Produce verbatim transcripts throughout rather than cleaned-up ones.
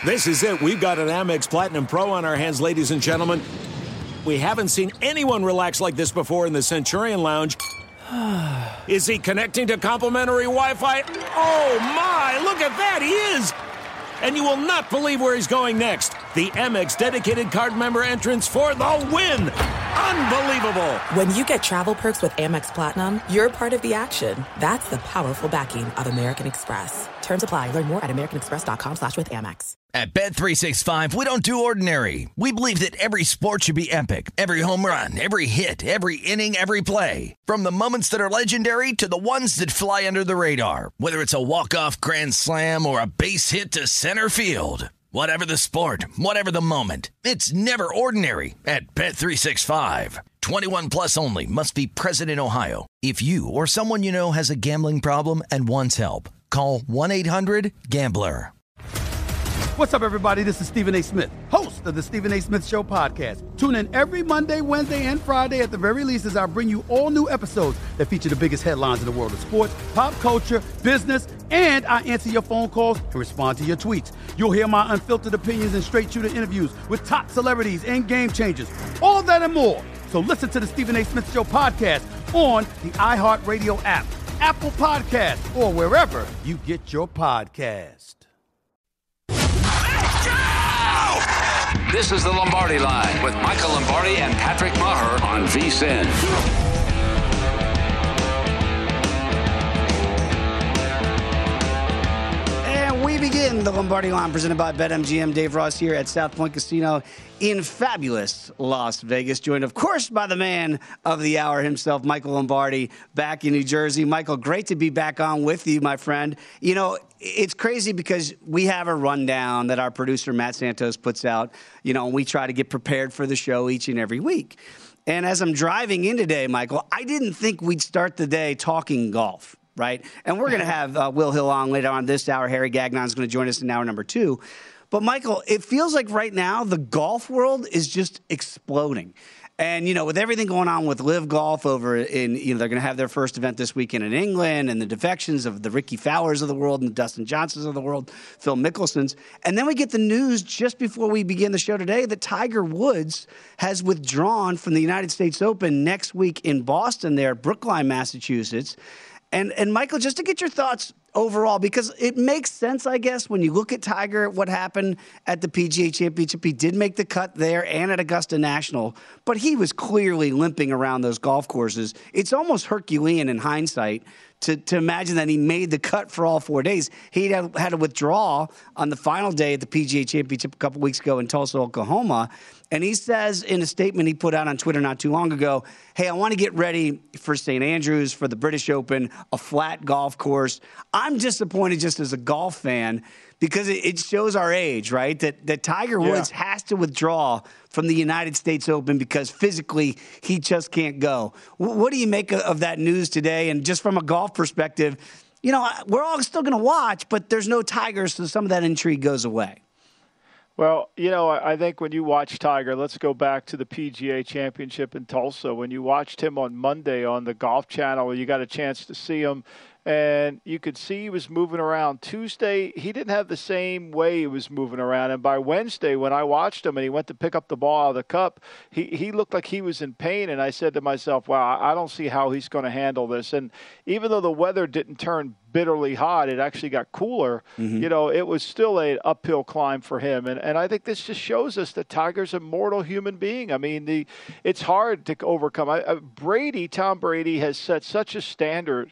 This is it. We've got an Amex Platinum Pro on our hands, ladies and gentlemen. We haven't seen anyone relax like this before in the Centurion Lounge. Is he connecting to complimentary Wi-Fi? Oh, my. Look at that. He is. And you will not believe where he's going next. The Amex dedicated card member entrance for the win. Unbelievable. When you get travel perks with Amex Platinum, you're part of the action. That's the powerful backing of American Express. Terms apply. Learn more at americanexpress.com slash with Amex. At Bet three sixty-five, we don't do ordinary. We believe that every sport should be epic. Every home run, every hit, every inning, every play. From the moments that are legendary to the ones that fly under the radar. Whether it's a walk-off grand slam or a base hit to center field. Whatever the sport, whatever the moment, it's never ordinary at Bet three sixty-five. twenty-one plus only. Must be present in Ohio. If you or someone you know has a gambling problem and wants help, call one eight hundred gambler. What's up, everybody? This is Stephen A. Smith, host of the Stephen A. Smith Show podcast. Tune in every Monday, Wednesday, and Friday at the very least as I bring you all new episodes that feature the biggest headlines in the world of sports, pop culture, business, and I answer your phone calls and respond to your tweets. You'll hear my unfiltered opinions and straight-shooter interviews with top celebrities and game changers. All of that and more. So listen to the Stephen A. Smith Show podcast on the iHeartRadio app, Apple Podcasts, or wherever you get your podcast. This is the Lombardi Line with Michael Lombardi and Patrick Maher on V S I N. We begin the Lombardi Line presented by BetMGM. Dave Ross here at South Point Casino in fabulous Las Vegas, joined, of course, by the man of the hour himself, Michael Lombardi, back in New Jersey. Michael, great to be back on with you, my friend. You know, it's crazy because we have a rundown that our producer, Matt Santos, puts out, you know, and we try to get prepared for the show each and every week. And as I'm driving in today, Michael, I didn't think we'd start the day talking golf. Right. And we're going to have uh, Will Hill on later on this hour. Harry Gagnon is going to join us in hour number two. But, Michael, it feels like right now the golf world is just exploding. And, you know, with everything going on with Live Golf over in, you know, they're going to have their first event this weekend in England, and the defections of the Ricky Fowlers of the world and the Dustin Johnsons of the world, Phil Mickelsons. And then we get the news just before we begin the show today that Tiger Woods has withdrawn from the United States Open next week in Boston there, Brookline, Massachusetts. And, and Michael, just to get your thoughts overall, because it makes sense, I guess, when you look at Tiger, what happened at the P G A Championship. He did make the cut there and at Augusta National, but he was clearly limping around those golf courses. It's almost Herculean in hindsight to, to imagine that he made the cut for all four days. He had, had to withdraw on the final day at the P G A Championship a couple weeks ago in Tulsa, Oklahoma. And he says in a statement he put out on Twitter not too long ago, hey, I want to get ready for Saint Andrews, for the British Open, a flat golf course. I'm disappointed just as a golf fan because it shows our age, right? That that Tiger Woods yeah. has to withdraw from the United States Open because physically he just can't go. What do you make of that news today? And just from a golf perspective, you know, we're all still going to watch, but there's no Tiger, so some of that intrigue goes away. Well, you know, I think when you watch Tiger, let's go back to the P G A Championship in Tulsa. When you watched him on Monday on the Golf Channel, you got a chance to see him, and you could see he was moving around. Tuesday, he didn't have the same way he was moving around. And by Wednesday, when I watched him and he went to pick up the ball out of the cup, he, he looked like he was in pain. And I said to myself, wow, I don't see how he's going to handle this. And even though the weather didn't turn bitterly hot, it actually got cooler. Mm-hmm. You know, it was still an uphill climb for him. And and I think this just shows us that Tiger's a mortal human being. I mean, the it's hard to overcome. I, I, Brady, Tom Brady, has set such a standard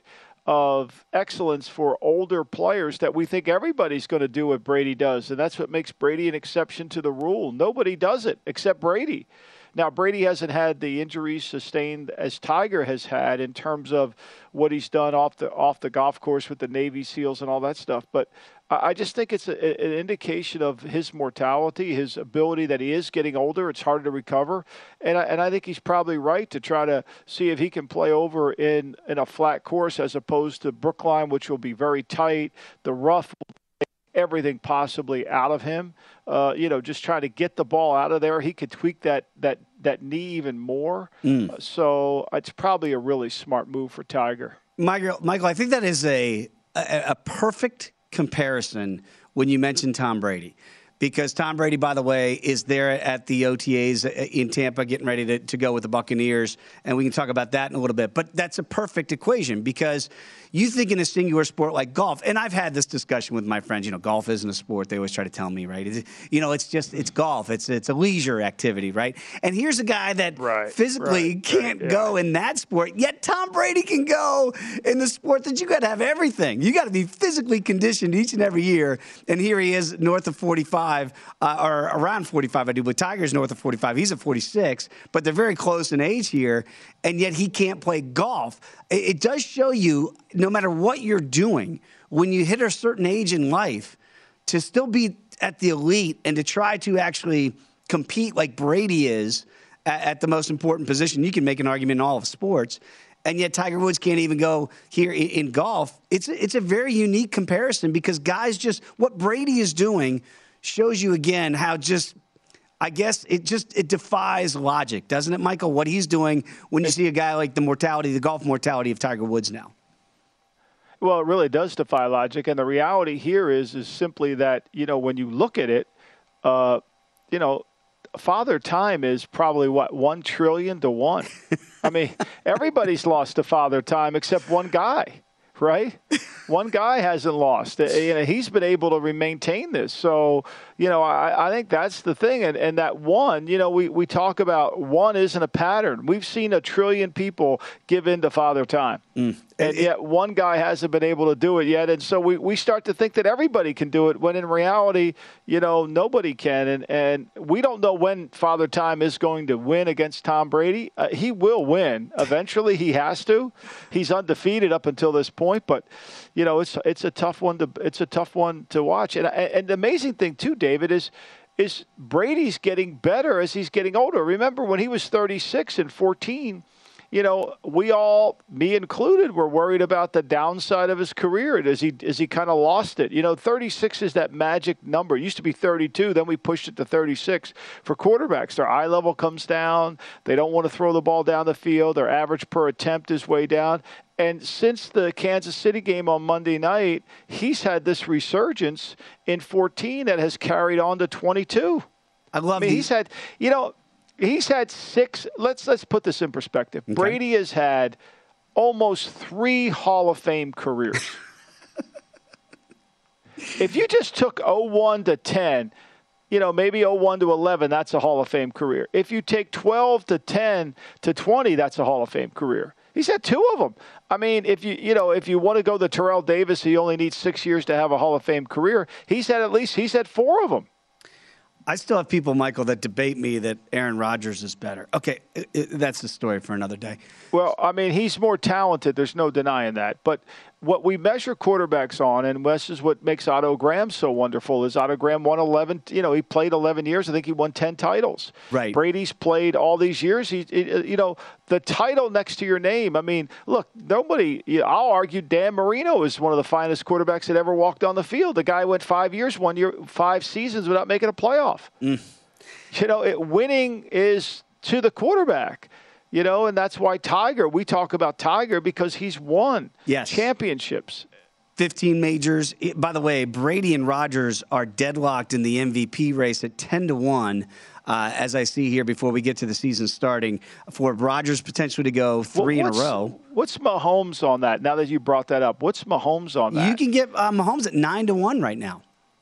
of excellence for older players that we think everybody's going to do what Brady does. And that's what makes Brady an exception to the rule. Nobody does it except Brady. Now, Brady hasn't had the injuries sustained as Tiger has had in terms of what he's done off the off the golf course with the Navy SEALs and all that stuff. But I just think it's a, an indication of his mortality, his ability that he is getting older. It's harder to recover. And I, and I think he's probably right to try to see if he can play over in, in a flat course as opposed to Brookline, which will be very tight. The rough will take everything possibly out of him. Uh, you know, just trying to get the ball out of there. He could tweak that that, that knee even more. Mm. Uh, so it's probably a really smart move for Tiger. Michael, Michael, I think that is a a, a perfect comparison when you mention Tom Brady, because Tom Brady, by the way, is there at the O T As in Tampa getting ready to, to go with the Buccaneers, and we can talk about that in a little bit. But that's a perfect equation because you think in a singular sport like golf, and I've had this discussion with my friends, you know, golf isn't a sport. They always try to tell me, right? It's, you know, it's just, it's golf. It's it's a leisure activity, right? And here's a guy that right, physically right, can't right, yeah. go in that sport, yet Tom Brady can go in the sport that you got to have everything. You got to be physically conditioned each and every year, and here he is north of forty-five, uh, or around forty-five, I do, but Tiger's north of forty-five. He's at forty-six, but they're very close in age here, and yet he can't play golf. It, it does show you, no matter what you're doing, when you hit a certain age in life, to still be at the elite and to try to actually compete like Brady is at, at the most important position. You can make an argument in all of sports, and yet Tiger Woods can't even go here in, in golf. It's, it's a very unique comparison because guys just, what Brady is doing shows you again how just, I guess it just, it defies logic, doesn't it, Michael, what he's doing when you see a guy like the mortality, the golf mortality of Tiger Woods now? Well, it really does defy logic. And the reality here is, is simply that, you know, when you look at it, uh, you know, Father Time is probably, what, one trillion to one. I mean, everybody's lost to Father Time except one guy, right? One guy hasn't lost. You know, he's been able to maintain this. So, you know, I, I think that's the thing. And, and that one, you know, we, we talk about one isn't a pattern. We've seen a trillion people give in to Father Time. Mm. And yet one guy hasn't been able to do it yet. And so we, we start to think that everybody can do it when in reality, you know, nobody can. And, and we don't know when Father Time is going to win against Tom Brady. Uh, he will win. Eventually he has to. He's undefeated up until this point. But, you know, it's it's a tough one to it's a tough one to watch. And, and the amazing thing, too, David, is is Brady's getting better as he's getting older. Remember when he was thirty-six and fourteen, you know, we all, me included, were worried about the downside of his career as he as he kind of lost it. You know, thirty-six is that magic number. It used to be thirty-two, then we pushed it to thirty-six. For quarterbacks, their eye level comes down. They don't want to throw the ball down the field. Their average per attempt is way down. And since the Kansas City game on Monday night, he's had this resurgence in fourteen that has carried on to twenty-two. I love I mean, the- he's had, you know, he's had six. Let's let's put this in perspective. Okay. Brady has had almost three Hall of Fame careers. If you just took oh one to ten, you know, maybe oh one to eleven, that's a Hall of Fame career. If you take twelve to ten to twenty, that's a Hall of Fame career. He's had two of them. I mean, if you you know if you want to go the Terrell Davis, he only needs six years to have a Hall of Fame career. He's had at least he's had four of them. I still have people, Michael, that debate me that Aaron Rodgers is better. Okay, it, it, that's the story for another day. Well, I mean, he's more talented. There's no denying that. But what we measure quarterbacks on, and this is what makes Otto Graham so wonderful, is Otto Graham won eleven. You know, he played eleven years. I think he won ten titles. Right. Brady's played all these years. He, you know, the title next to your name. I mean, look, nobody. You know, I'll argue Dan Marino is one of the finest quarterbacks that ever walked on the field. The guy went five years, one year, five seasons without making a playoff. Mm. You know, it, winning is to the quarterback. You know, and that's why Tiger, we talk about Tiger because he's won yes. championships. fifteen majors. By the way, Brady and Rodgers are deadlocked in the M V P race at ten to one, uh, as I see here before we get to the season starting, for Rodgers potentially to go three well, in a row. What's Mahomes on that? Now that you brought that up, what's Mahomes on that? You can get uh, Mahomes at nine to one right now.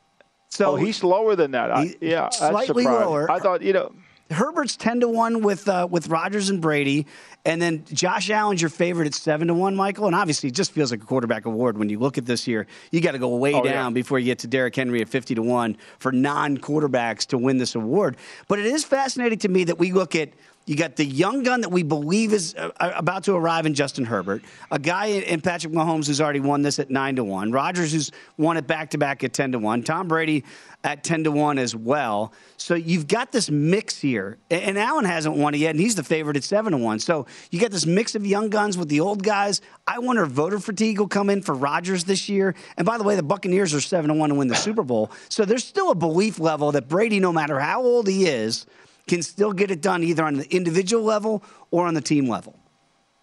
So oh, he's lower than that. I, yeah, slightly that's lower. I thought, you know. Herbert's ten to one with uh, with Rodgers and Brady, and then Josh Allen's your favorite at seven to one, Michael. And obviously, it just feels like a quarterback award when you look at this year. You got to go way oh, down yeah. before you get to Derrick Henry at fifty to one for non-quarterbacks to win this award. But it is fascinating to me that we look at. You got the young gun that we believe is uh, about to arrive in Justin Herbert, a guy in Patrick Mahomes who's already won this at nine to one, Rodgers who's won it back-to-back at ten to one, Tom Brady at ten to one as well. So you've got this mix here, and Allen hasn't won it yet, and he's the favorite at seven to one. So you got this mix of young guns with the old guys. I wonder if voter fatigue will come in for Rodgers this year. And by the way, the Buccaneers are seven to one to win the Super Bowl. So there's still a belief level that Brady, no matter how old he is, can still get it done either on the individual level or on the team level.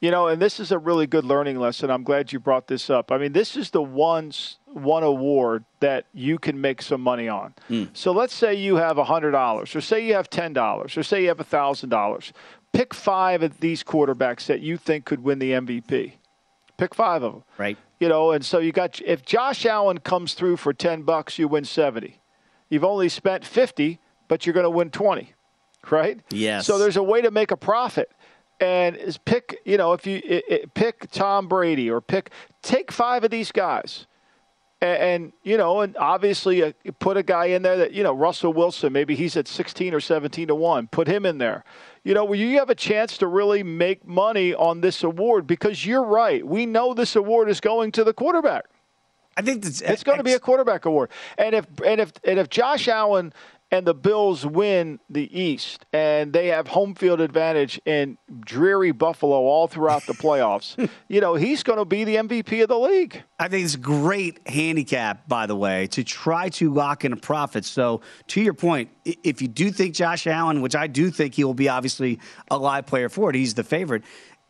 You know, and this is a really good learning lesson. I'm glad you brought this up. I mean, this is the one, one award that you can make some money on. Mm. So let's say you have one hundred dollars, or say you have ten dollars, or say you have one thousand dollars. Pick five of these quarterbacks that you think could win the M V P. Pick five of them. Right. You know, and so you got, if Josh Allen comes through for ten bucks, you win seventy. You've only spent fifty, but you're going to win twenty, right? Yes. So there's a way to make a profit. And is pick, you know, if you it, it, pick Tom Brady or pick, take five of these guys. And, and you know, and obviously uh, put a guy in there that, you know, Russell Wilson, maybe he's at sixteen or seventeen to one. Put him in there. You know, where you have a chance to really make money on this award, because you're right. We know this award is going to the quarterback. I think that's, it's going to be a quarterback award. And if and if and if Josh Allen and the Bills win the East and they have home field advantage in dreary Buffalo all throughout the playoffs, you know, he's going to be the M V P of the league. I think it's a great handicap, by the way, to try to lock in a profit. So to your point, if you do think Josh Allen, which I do think he will be obviously a live player for it, he's the favorite.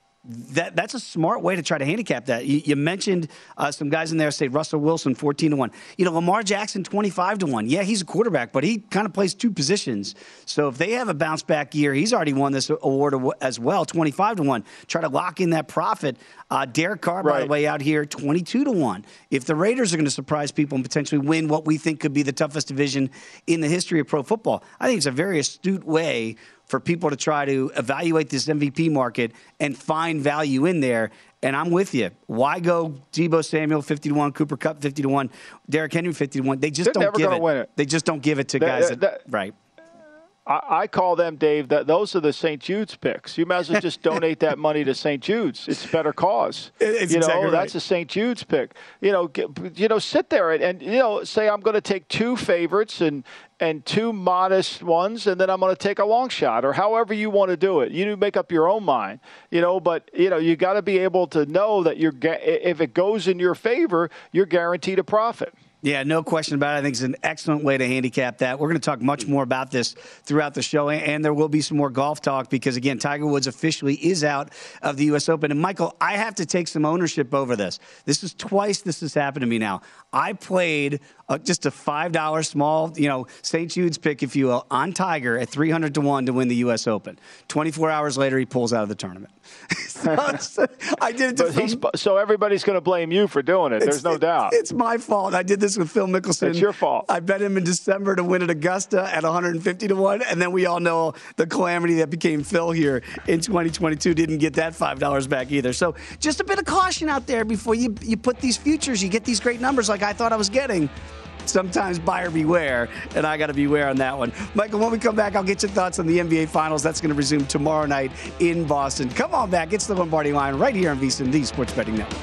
That that's a smart way to try to handicap that. You, you mentioned uh, some guys in there say Russell Wilson fourteen to one. You know, Lamar Jackson twenty-five to one. Yeah, he's a quarterback, but he kind of plays two positions. So if they have a bounce back year, he's already won this award as well, twenty-five to one. Try to lock in that profit. Uh, Derek Carr, right. by the way, out here twenty-two to one. If the Raiders are going to surprise people and potentially win what we think could be the toughest division in the history of pro football, I think it's a very astute way for people to try to evaluate this M V P market and find value in there. And I'm with you. Why go Deebo Samuel fifty to one, Cooper Kupp fifty to one, Derrick Henry fifty to one? They just They're don't give it. Win it. They just don't give it to that, guys. That, that, that, right. I, I call them, Dave, that those are the Saint Jude's picks. You might as well just donate that money to Saint Jude's. It's a better cause. It's you know, exactly right. That's a Saint Jude's pick. You know, get, you know, sit there and, and you know, say I'm going to take two favorites and and two modest ones, and then I'm going to take a long shot, or however you want to do it. You make up your own mind, you know. But you know, you got to be able to know that you're if it goes in your favor, you're guaranteed a profit. Yeah, no question about it. I think it's an excellent way to handicap that. We're going to talk much more about this throughout the show, and there will be some more golf talk because, again, Tiger Woods officially is out of the U S Open. And, Michael, I have to take some ownership over this. This is twice this has happened to me now. I played uh, just a five dollars small, you know, Saint Jude's pick, if you will, on Tiger at three hundred to one to win the U S Open. twenty-four hours later, he pulls out of the tournament. so, I did it to he's, so everybody's going to blame you for doing it. There's no it, doubt. It's my fault. I did this with Phil Mickelson. It's your fault. I bet him in December to win at Augusta at one hundred fifty to one, and then we all know the calamity that became Phil here in twenty twenty-two. Didn't get that five dollars back either. So just a bit of caution out there before you, you put these futures. You get these great numbers like I thought I was getting. Sometimes buyer beware, and I got to beware on that one. Michael, when we come back, I'll get your thoughts on the N B A Finals. That's going to resume tomorrow night in Boston. Come on back. It's the Lombardi Line right here on VSiN, the Sports Betting Network.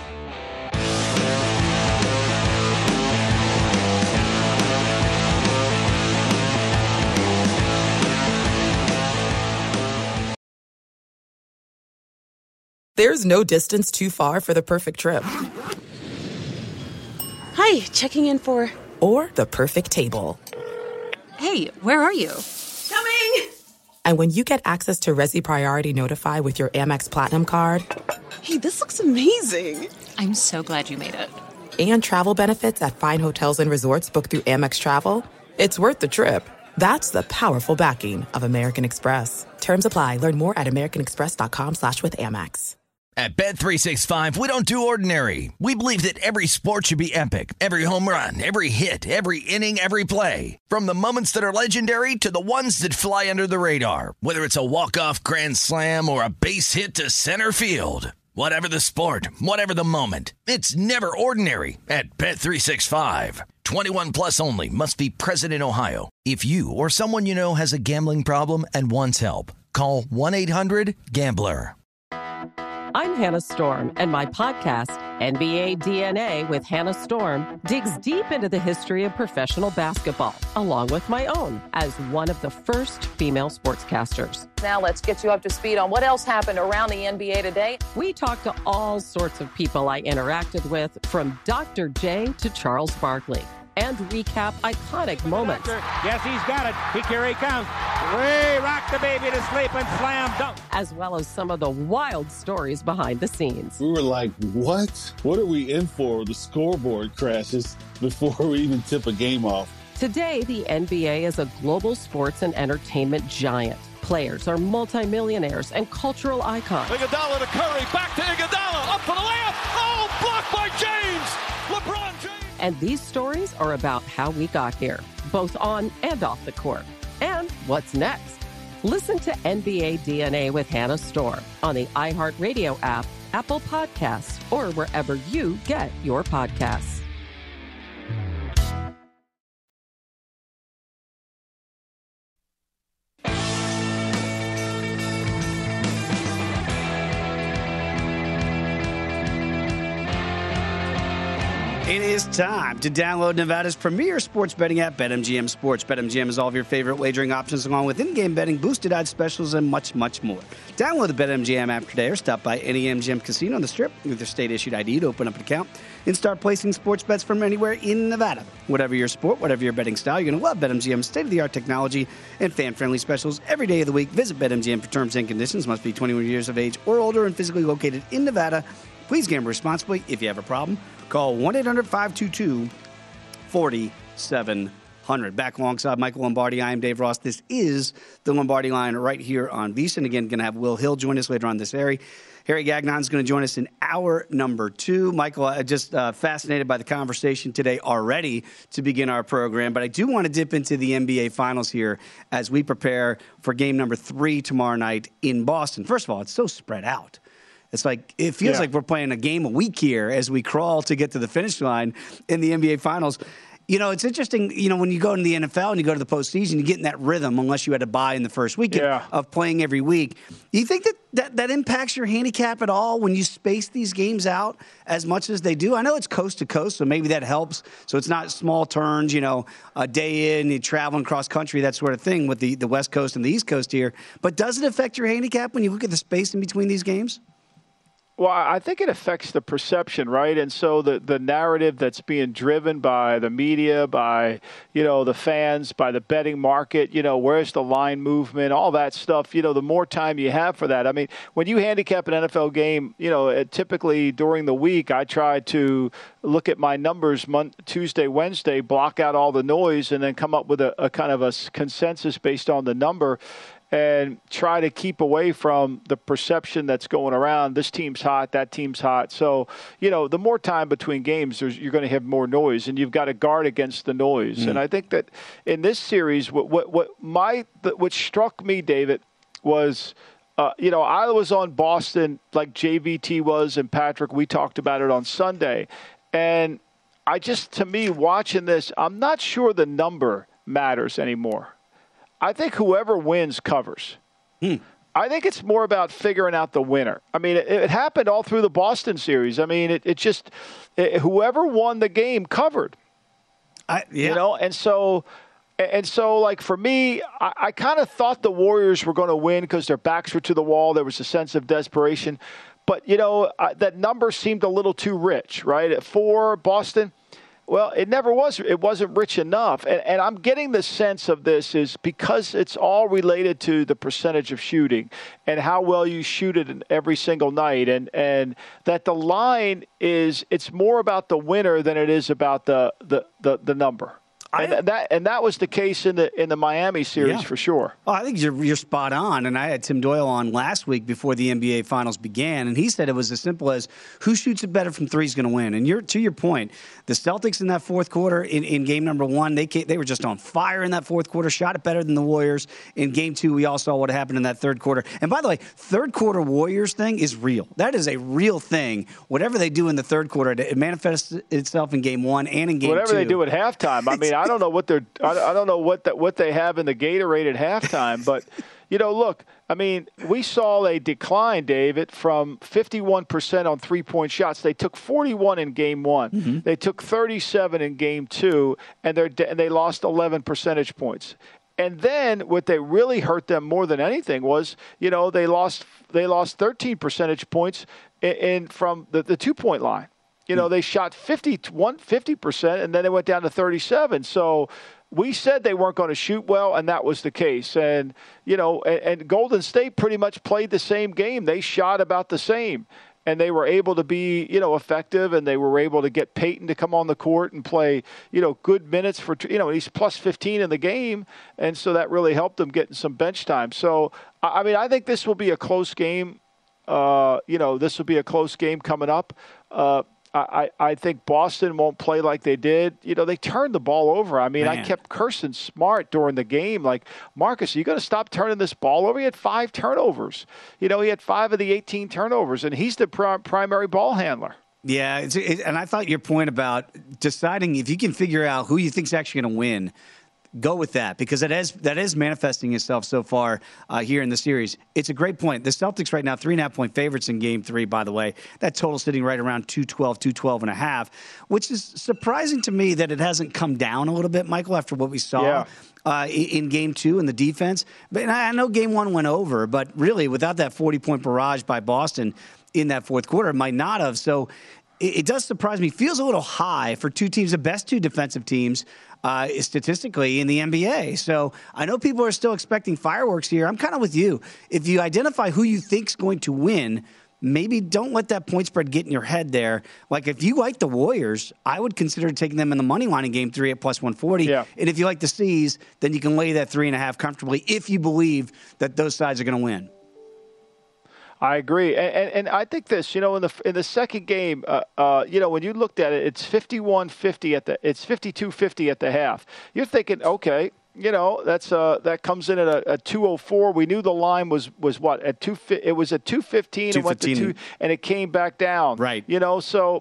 There's no distance too far for the perfect trip. Hi, checking in for... Or the perfect table. Hey, where are you? Coming! And when you get access to Resi Priority Notify with your Amex Platinum card... Hey, this looks amazing! I'm so glad you made it. And travel benefits at fine hotels and resorts booked through Amex Travel, it's worth the trip. That's the powerful backing of American Express. Terms apply. Learn more at americanexpress.com slash with Amex. At Bet three sixty-five, we don't do ordinary. We believe that every sport should be epic. Every home run, every hit, every inning, every play. From the moments that are legendary to the ones that fly under the radar. Whether it's a walk-off grand slam or a base hit to center field. Whatever the sport, whatever the moment. It's never ordinary at Bet three sixty-five. twenty-one plus only. Must be present in Ohio. If you or someone you know has a gambling problem and wants help, call one eight hundred gambler. I'm Hannah Storm, and my podcast, N B A D N A with Hannah Storm, digs deep into the history of professional basketball, along with my own, as one of the first female sportscasters. Now let's get you up to speed on what else happened around the N B A today. We talked to all sorts of people I interacted with, from Doctor J to Charles Barkley, and recap iconic moments. Yes, he's got it. He, here he comes. We rock the baby to sleep and slam dunk. As well as some of the wild stories behind the scenes. We were like, what? What are we in for? The scoreboard crashes before we even tip a game off. Today, the N B A is a global sports and entertainment giant. Players are multimillionaires and cultural icons. Iguodala to Curry, back to Iguodala, up for the layup. Oh, blocked by James. LeBron James. And these stories are about how we got here, both on and off the court. And what's next? Listen to N B A D N A with Hannah Storm on the iHeartRadio app, Apple Podcasts, or wherever you get your podcasts. It is time to download Nevada's premier sports betting app, BetMGM Sports. BetMGM has all of your favorite wagering options, along with in-game betting, boosted odds specials, and much, much more. Download the BetMGM app today or stop by any M G M casino on the Strip with your state-issued I D to open up an account and start placing sports bets from anywhere in Nevada. Whatever your sport, whatever your betting style, you're going to love BetMGM's state-of-the-art technology and fan-friendly specials every day of the week. Visit BetMGM for terms and conditions. Must be twenty-one years of age or older and physically located in Nevada. Please gamble responsibly. If you have a problem, call one eight hundred five two two four seven zero zero. Back alongside Michael Lombardi, I am Dave Ross. This is the Lombardi Line right here on VSiN. Again, going to have Will Hill join us later on this area. Harry Gagnon is going to join us in hour number two. Michael, I'm just uh, fascinated by the conversation today already to begin our program, but I do want to dip into the N B A Finals here as we prepare for game number three tomorrow night in Boston. First of all, it's so spread out. It's like, it feels yeah. like we're playing a game a week here as we crawl to get to the finish line in the N B A Finals. You know, it's interesting, you know, when you go in the N F L and you go to the postseason, you get in that rhythm, unless you had to bye in the first weekend yeah. of playing every week. Do you think that, that that impacts your handicap at all when you space these games out as much as they do? I know it's coast to coast, so maybe that helps. So it's not small turns, you know, a day in, you're traveling cross country, that sort of thing with the, the West Coast and the East Coast here. But does it affect your handicap when you look at the space in between these games? Well, I think it affects the perception, right? And so the, the narrative that's being driven by the media, by, you know, the fans, by the betting market, you know, where's the line movement, all that stuff, you know, the more time you have for that. I mean, when you handicap an N F L game, you know, typically during the week, I try to look at my numbers Monday, Tuesday, Wednesday, block out all the noise, and then come up with a, a kind of a consensus based on the number, and try to keep away from the perception that's going around. This team's hot, that team's hot. So, you know, the more time between games, there's, you're going to have more noise, and you've got to guard against the noise. Mm. And I think that in this series, what what, what my what struck me, David, was, uh, you know, I was on Boston like J V T was, and Patrick, we talked about it on Sunday. And I just, to me, watching this, I'm not sure the number matters anymore. I think whoever wins covers. Hmm. I think it's more about figuring out the winner. I mean, it, it happened all through the Boston series. I mean, it, it just it, whoever won the game covered. I, yeah. You know, and so and so like for me, I, I kind of thought the Warriors were going to win because their backs were to the wall. There was a sense of desperation, but you know uh, that number seemed a little too rich, right? At four, Boston. Well, it never was. It wasn't rich enough. And, and I'm getting the sense of this is because it's all related to the percentage of shooting and how well you shoot it in every single night. And, and that the line is, it's more about the winner than it is about the, the, the, the number. And I, that and that was the case in the in the Miami series yeah. for sure. Well, I think you're you're spot on. And I had Tim Doyle on last week before the N B A Finals began, and he said it was as simple as who shoots it better from three is going to win. And you're to your point, the Celtics in that fourth quarter in, in game number one, they came, they were just on fire in that fourth quarter, shot it better than the Warriors. In game two, we all saw what happened in that third quarter. And by the way, third quarter Warriors thing is real. That is a real thing. Whatever they do in the third quarter, it manifests itself in game one and in game Whatever two. Whatever they do at halftime. I mean, I don't know what they're. I, I don't know what that what they have in the Gatorade at halftime, but you know, look. I mean, we saw a decline, David, from fifty-one percent on three-point shots. They took forty-one in game one. Mm-hmm. They took thirty-seven in game two, and they and they lost eleven percentage points. And then what they really hurt them more than anything was, you know, they lost they lost thirteen percentage points in, in from the, the two-point line. You know, they shot fifty-one, fifty percent, and then it went down to thirty-seven. So we said they weren't going to shoot well, and that was the case. And, you know, and, and Golden State pretty much played the same game. They shot about the same. And they were able to be, you know, effective, and they were able to get Peyton to come on the court and play, you know, good minutes for, you know, he's plus fifteen in the game. And so that really helped them getting some bench time. So, I mean, I think this will be a close game. Uh, you know, this will be a close game coming up. Uh, I, I think Boston won't play like they did. You know, they turned the ball over. I mean, Man. I kept cursing Smart during the game. Like, Marcus, are you going to stop turning this ball over? He had five turnovers. You know, he had five of the eighteen turnovers, and he's the pr- primary ball handler. Yeah, it's, it, and I thought your point about deciding if you can figure out who you think is actually going to win, go with that, because that is that is manifesting itself so far uh, here in the series. It's a great point. The Celtics right now, three and a half point favorites in game three, by the way. That total sitting right around two twelve, two twelve and a half, which is surprising to me that it hasn't come down a little bit, Michael, after what we saw. Yeah. Uh, in game two in the defense. But I know game one went over, but really without that forty-point barrage by Boston in that fourth quarter, it might not have. So it, it does surprise me. Feels a little high for two teams, the best two defensive teams uh, statistically in the N B A. So I know people are still expecting fireworks here. I'm kind of with you. If you identify who you think's going to win, maybe don't let that point spread get in your head there. Like, if you like the Warriors, I would consider taking them in the money line in game three at plus one forty. Yeah. And if you like the C's, then you can lay that three and a half comfortably if you believe that those sides are going to win. I agree, and, and, and I think this, you know, in the in the second game, uh, uh, you know, when you looked at it, it's fifty-one fifty at the, it's fifty-two fifty at the half. You're thinking, okay, you know, that's uh that comes in at a, a two oh four. We knew the line was was what at two. It was at two fifteen. It went to two, and it came back down. Right. You know, so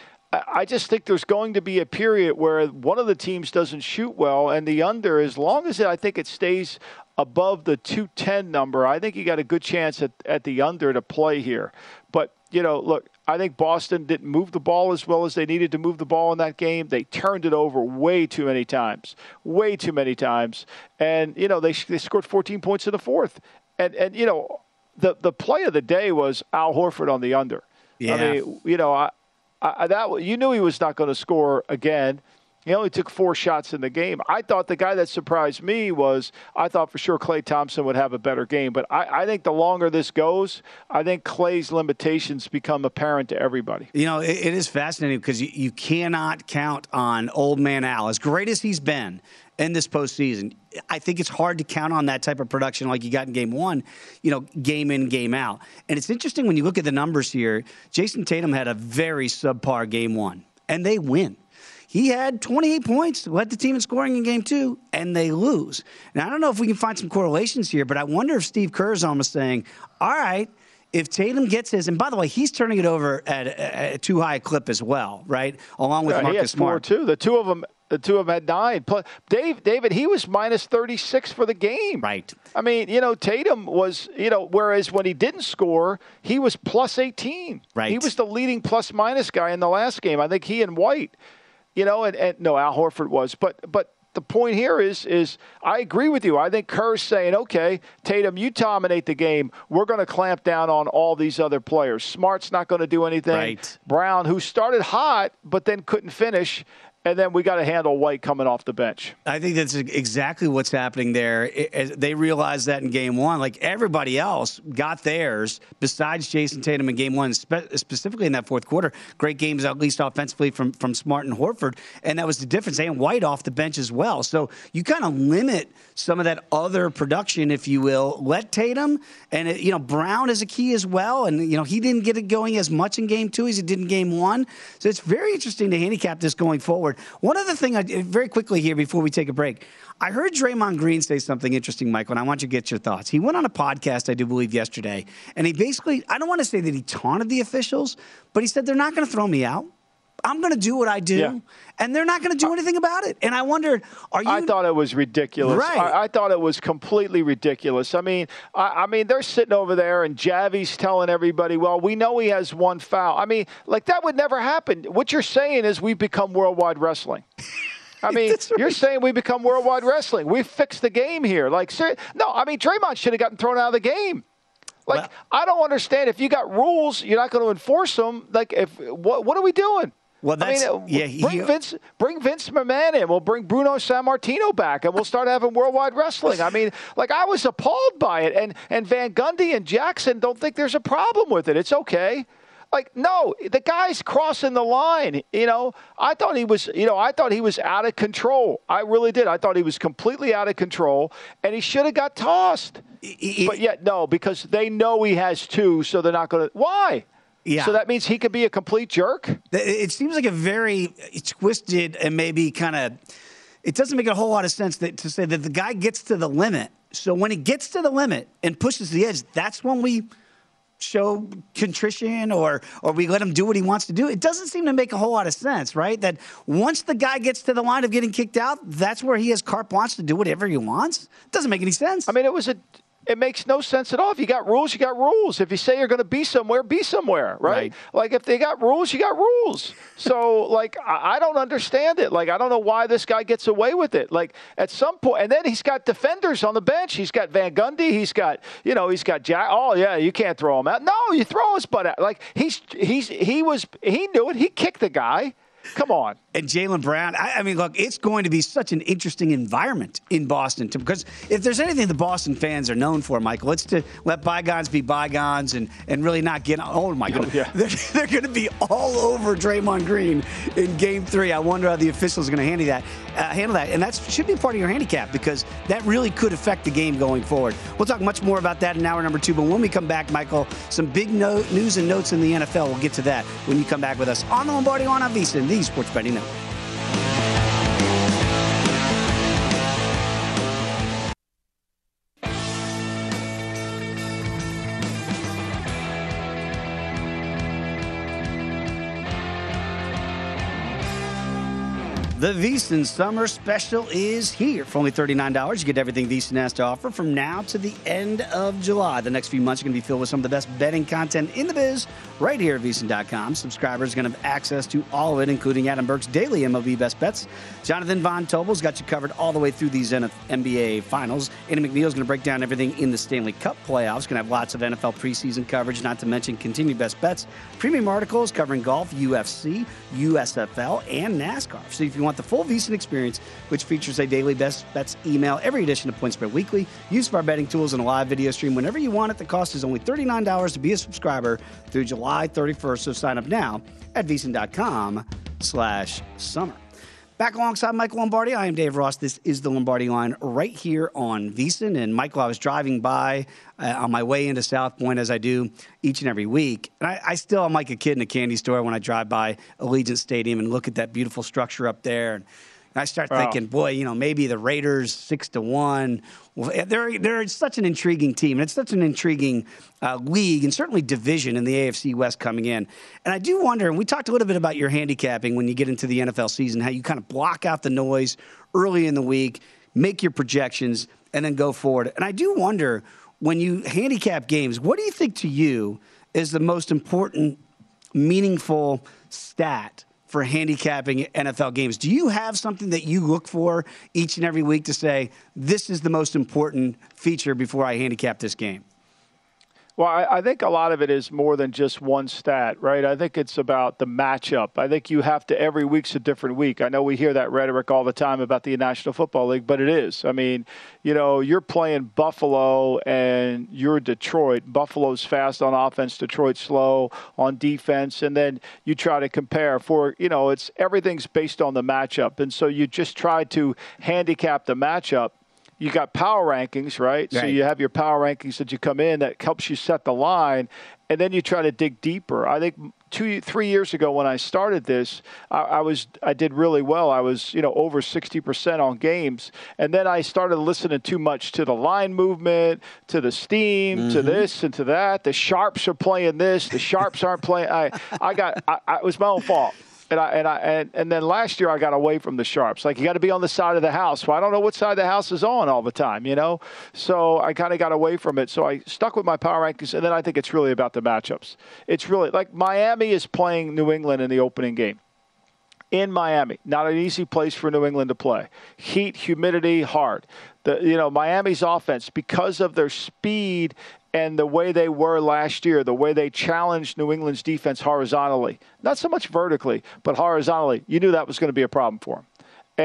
I just think there's going to be a period where one of the teams doesn't shoot well, and the under, as long as it, I think it stays above the two ten number, I think you got a good chance at, at the under to play here. But, you know, look, I think Boston didn't move the ball as well as they needed to move the ball in that game. They turned it over way too many times, way too many times. And, you know, they they scored fourteen points in the fourth. And, and you know, the, the play of the day was Al Horford on the under. Yeah. I mean, you know, I, I, that you knew he was not going to score again. He only took four shots in the game. I thought the guy that surprised me was I thought for sure Klay Thompson would have a better game. But I, I think the longer this goes, I think Klay's limitations become apparent to everybody. You know, it, it is fascinating because you, you cannot count on old man Al. As great as he's been in this postseason, I think it's hard to count on that type of production like you got in game one, you know, game in, game out. And it's interesting when you look at the numbers here, Jason Tatum had a very subpar game one, and they win. He had twenty-eight points, led the team in scoring in game two, and they lose. Now, I don't know if we can find some correlations here, but I wonder if Steve Kerr is almost saying, all right, if Tatum gets his, and by the way, he's turning it over at a, a too high a clip as well, right? Along with yeah, Marcus he had Smart. Four, too. The two of them. The two of them had nine. Plus, Dave, David, he was minus thirty-six for the game. Right. I mean, you know, Tatum was, you know, whereas when he didn't score, he was plus eighteen. Right. He was the leading plus-minus guy in the last game. I think he and White, you know, and, and no, Al Horford was. But but the point here is, is I agree with you. I think Kerr's saying, okay, Tatum, you dominate the game. We're going to clamp down on all these other players. Smart's not going to do anything. Right. Brown, who started hot but then couldn't finish. And then we got to handle White coming off the bench. I think that's exactly what's happening there. It, they realized that in game one. Like, everybody else got theirs besides Jason Tatum in game one, spe- specifically in that fourth quarter. Great games, at least offensively, from, from Smart and Horford. And that was the difference. And White off the bench as well. So you kind of limit some of that other production, if you will. Let Tatum, and, it, you know, Brown is a key as well. And, you know, he didn't get it going as much in game two as he did in game one. So it's very interesting to handicap this going forward. One other thing, I, very quickly here before we take a break, I heard Draymond Green say something interesting, Michael, and I want you to get your thoughts. He went on a podcast, I do believe, yesterday, and he basically, I don't want to say that he taunted the officials, but he said, they're not going to throw me out. I'm going to do what I do, yeah. and they're not going to do anything about it. And I wondered, are you... I thought it was ridiculous. Right. I, I thought it was completely ridiculous. I mean, I, I mean, they're sitting over there, and Javi's telling everybody, well, we know he has one foul. I mean, like, that would never happen. What you're saying is we've become worldwide wrestling. I mean, right. You're saying we become worldwide wrestling. We fixed the game here. Like, ser- no, I mean, Draymond should have gotten thrown out of the game. Like, well, I don't understand. If you got rules, you're not going to enforce them. Like, if what what are we doing? Well, that's, I mean, yeah, he, bring Vince, bring Vince McMahon in. We'll bring Bruno Sammartino back, and we'll start having worldwide wrestling. I mean, like, I was appalled by it, and and Van Gundy and Jackson don't think there's a problem with it. It's okay. Like, no, the guy's crossing the line. You know, I thought he was, you know, I thought he was out of control. I really did. I thought he was completely out of control, and he should have got tossed. He, but yet, no, because they know he has two, so they're not going to. Why? Yeah. So that means he could be a complete jerk? It seems like a very twisted and maybe kind of – it doesn't make a whole lot of sense that, to say that the guy gets to the limit. So when he gets to the limit and pushes the edge, that's when we show contrition or or we let him do what he wants to do. It doesn't seem to make a whole lot of sense, right? That once the guy gets to the line of getting kicked out, that's where he has carte blanche to do whatever he wants. It doesn't make any sense. I mean, it was a – it makes no sense at all. If you got rules, you got rules. If you say you're going to be somewhere, be somewhere, right? right? Like, if they got rules, you got rules. So, like, I, I don't understand it. Like, I don't know why this guy gets away with it. Like, at some point, and then he's got defenders on the bench. He's got Van Gundy. He's got, you know, he's got Jack. Oh, yeah, you can't throw him out. No, you throw his butt out. Like, he's, he's, he was, he knew it. He kicked the guy. Come on. And Jaylen Brown, I, I mean, look, it's going to be such an interesting environment in Boston. To, because if there's anything the Boston fans are known for, Michael, it's to let bygones be bygones and, and really not get – oh, my goodness. Yeah. They're, they're going to be all over Draymond Green in Game three. I wonder how the officials are going to handle that, uh, handle that. And that should be part of your handicap because that really could affect the game going forward. We'll talk much more about that in hour number two. But when we come back, Michael, some big no- news and notes in the N F L. We'll get to that when you come back with us on the Lombardi Line on VSiN, the Sports Betting Network. The VSiN Summer Special is here. For only thirty-nine dollars, you get everything VSiN has to offer from now to the end of July. The next few months are going to be filled with some of the best betting content in the biz right here at V S I N dot com. Subscribers are going to have access to all of it, including Adam Burke's daily M L B Best Bets. Jonathan Von Tobel's got you covered all the way through these N B A Finals. Andy McNeil's going to break down everything in the Stanley Cup playoffs. Going to have lots of N F L preseason coverage, not to mention continued best bets, premium articles covering golf, U F C, U S F L, and NASCAR. So if you want the full VSiN experience, which features a daily best bets email, every edition of Point Spread Weekly, use of our betting tools, and a live video stream whenever you want it. The cost is only thirty-nine dollars to be a subscriber through July thirty-first. So sign up now at V S I N dot com slash summer. Back alongside Michael Lombardi, I am Dave Ross. This is the Lombardi Line right here on VSiN. And Michael, I was driving by uh, on my way into South Point, as I do each and every week. And I, I still am like a kid in a candy store when I drive by Allegiant Stadium and look at that beautiful structure up there. And I start wow. thinking, boy, you know, maybe the Raiders six to one. Well, they're they're such an intriguing team, and it's such an intriguing uh, league, and certainly division in the A F C West coming in. And I do wonder, and we talked a little bit about your handicapping when you get into the N F L season, how you kind of block out the noise early in the week, make your projections, and then go forward. And I do wonder, when you handicap games, what do you think to you is the most important, meaningful stat for handicapping N F L games? Do you have something that you look for each and every week to say, this is the most important feature before I handicap this game? Well, I, I think a lot of it is more than just one stat, right? I think it's about the matchup. I think you have to, every week's a different week. I know we hear that rhetoric all the time about the National Football League, but it is. I mean, you know, you're playing Buffalo and you're Detroit. Buffalo's fast on offense, Detroit's slow on defense, and then you try to compare for, you know, it's everything's based on the matchup. And so you just try to handicap the matchup. You got power rankings, right? right? So you have your power rankings that you come in that helps you set the line, and then you try to dig deeper. I think two, three years ago when I started this, I, I was I did really well. I was you know over sixty percent on games, and then I started listening too much to the line movement, to the steam, mm-hmm. to this and to that. The sharps are playing this. The sharps aren't playing. I I got I, I, it was my own fault. And I, and I and, and then last year I got away from the sharps. Like, you got to be on the side of the house. Well, I don't know what side the house is on all the time, you know. So I kind of got away from it. So I stuck with my power rankings, and then I think it's really about the matchups. It's really like Miami is playing New England in the opening game. in Miami. Not an easy place for New England to play. Heat, humidity, hard. The, you know, Miami's offense, because of their speed and the way they were last year, the way they challenged New England's defense horizontally, not so much vertically, but horizontally, you knew that was going to be a problem for them.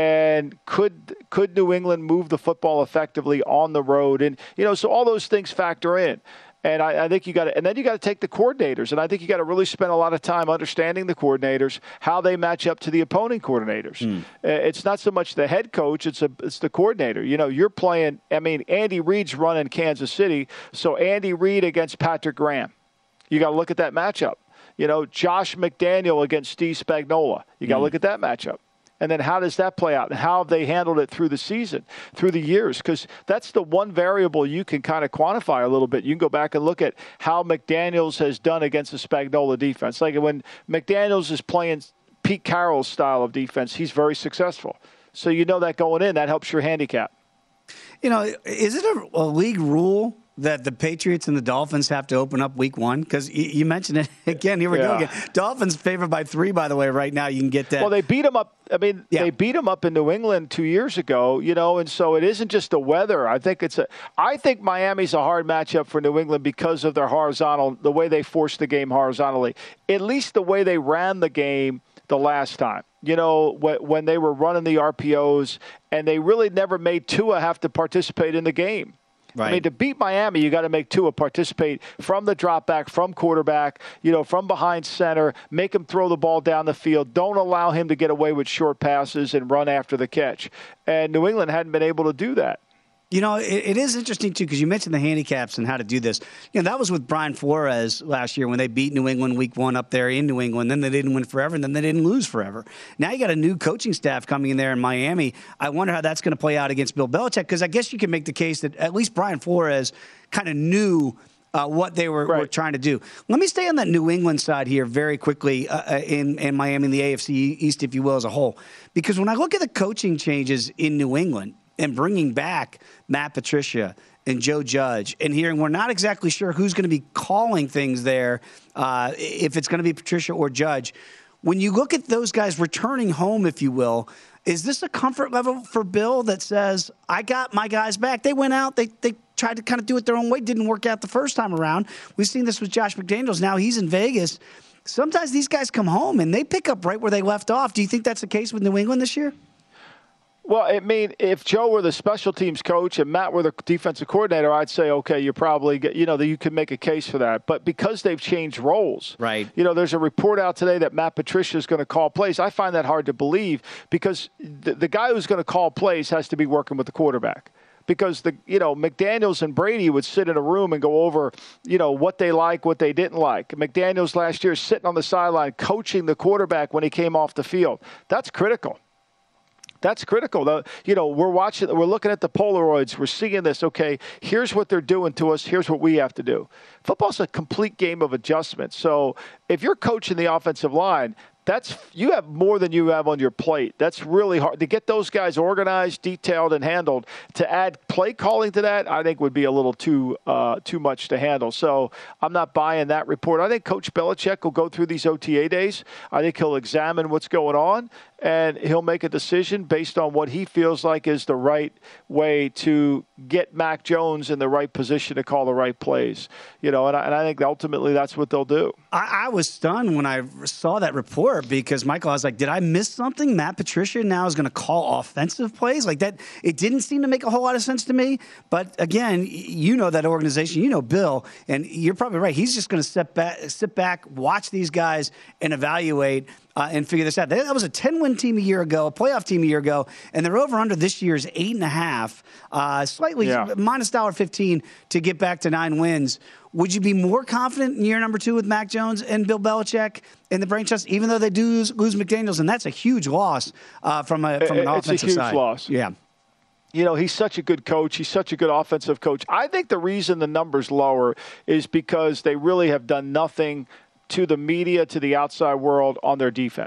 And could could New England move the football effectively on the road? And, you know, so all those things factor in. And I, I think you got to, and then you got to take the coordinators. And I think you got to really spend a lot of time understanding the coordinators, how they match up to the opposing coordinators. Mm. It's not so much the head coach; it's a, it's the coordinator. You know, you're playing. I mean, Andy Reid's running Kansas City, so Andy Reid against Patrick Graham. You got to look at that matchup. You know, Josh McDaniel against Steve Spagnuolo. You got to mm. look at that matchup. And then how does that play out? And how have they handled it through the season, through the years? Because that's the one variable you can kind of quantify a little bit. You can go back and look at how McDaniels has done against the Spagnuolo defense. Like when McDaniels is playing Pete Carroll's style of defense, he's very successful. So you know that going in, that helps your handicap. You know, is it a, a league rule that the Patriots and the Dolphins have to open up week one? Because you, you mentioned it again. Here we yeah. go again. Dolphins favored by three, by the way, right now. You can get that. Well, they beat them up. I mean, yeah. they beat them up in New England two years ago, you know, and so it isn't just the weather. I think it's a – I think Miami's a hard matchup for New England because of their horizontal – the way they forced the game horizontally. At least the way they ran the game the last time. You know, when they were running the R P Os, and they really never made Tua have to participate in the game. Right. I mean, to beat Miami, you got to make Tua participate from the drop back, from quarterback, you know, from behind center, make him throw the ball down the field. Don't allow him to get away with short passes and run after the catch. And New England hadn't been able to do that. You know, it, it is interesting, too, because you mentioned the handicaps and how to do this. You know, that was with Brian Flores last year when they beat New England week one up there in New England. Then they didn't win forever, and then they didn't lose forever. Now you got a new coaching staff coming in there in Miami. I wonder how that's going to play out against Bill Belichick, because I guess you can make the case that at least Brian Flores kind of knew uh, what they were, right. were trying to do. Let me stay on that New England side here very quickly uh, in, in Miami, in the A F C East, if you will, as a whole. Because when I look at the coaching changes in New England, and bringing back Matt Patricia and Joe Judge and hearing we're not exactly sure who's going to be calling things there, uh, if it's going to be Patricia or Judge. When you look at those guys returning home, if you will, is this a comfort level for Bill that says, I got my guys back? They went out, they they tried to kind of do it their own way, didn't work out the first time around. We've seen this with Josh McDaniels. Now he's in Vegas. Sometimes these guys come home and they pick up right where they left off. Do you think that's the case with New England this year? Well, I mean, if Joe were the special teams coach and Matt were the defensive coordinator, I'd say, okay, you probably, get, you know, that you could make a case for that. But because they've changed roles, right? You know, there's a report out today that Matt Patricia is going to call plays. I find that hard to believe because the, the guy who's going to call plays has to be working with the quarterback. Because, the you know, McDaniels and Brady would sit in a room and go over, you know, what they like, what they didn't like. McDaniels last year sitting on the sideline coaching the quarterback when he came off the field. That's critical. That's critical. The, you know, we're watching, we're looking at the Polaroids. We're seeing this. Okay, here's what they're doing to us. Here's what we have to do. Football's a complete game of adjustment. So if you're coaching the offensive line, that's you have more than you have on your plate. That's really hard to get those guys organized, detailed, and handled. To add play calling to that, I think would be a little too uh, too much to handle. So I'm not buying that report. I think Coach Belichick will go through these O T A days. I think he'll examine what's going on, and he'll make a decision based on what he feels like is the right way to get Mac Jones in the right position to call the right plays. You know, and I, and I think ultimately that's what they'll do. I, I was stunned when I saw that report because, Michael, I was like, did I miss something? Matt Patricia now is going to call offensive plays? Like that, it didn't seem to make a whole lot of sense to me. But, again, you know that organization. You know Bill, and you're probably right. He's just going to sit back, sit back, watch these guys, and evaluate Uh, and figure this out. That was a ten-win team a year ago, a playoff team a year ago, and they're over under this year's eight and a half, uh, slightly yeah. minus one dollar fifteen to get back to nine wins. Would you be more confident in year number two with Mac Jones and Bill Belichick in the brain trust, even though they do lose, lose McDaniels, and that's a huge loss uh, from a from an it's offensive side. It's a huge loss. Yeah. You know, he's such a good coach. He's such a good offensive coach. I think the reason the number's lower is because they really have done nothing to the media, to the outside world on their defense.